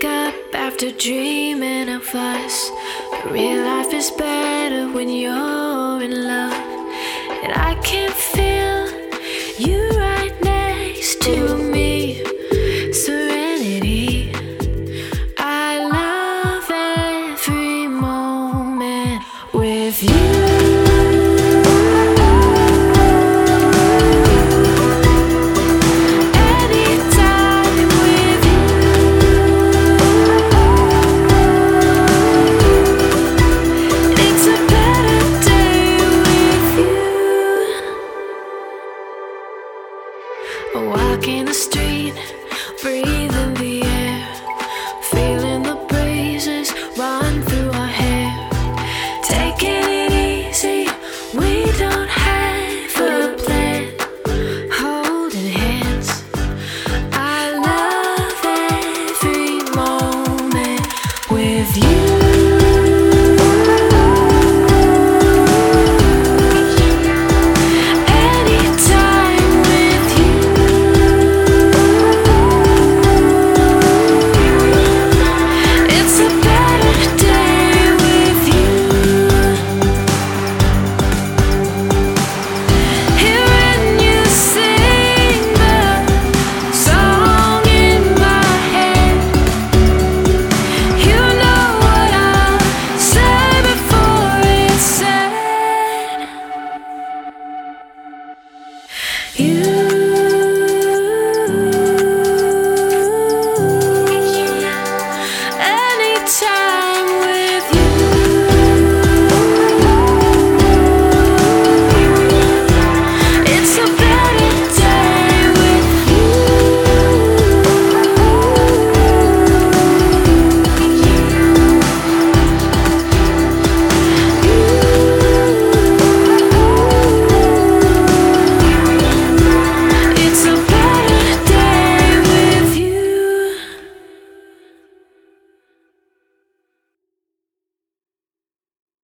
wake up after dreaming of us. But real life is better when you're in love. And I can feel you right next to me. Serenity. I love every moment with you. Walking the street, breathe.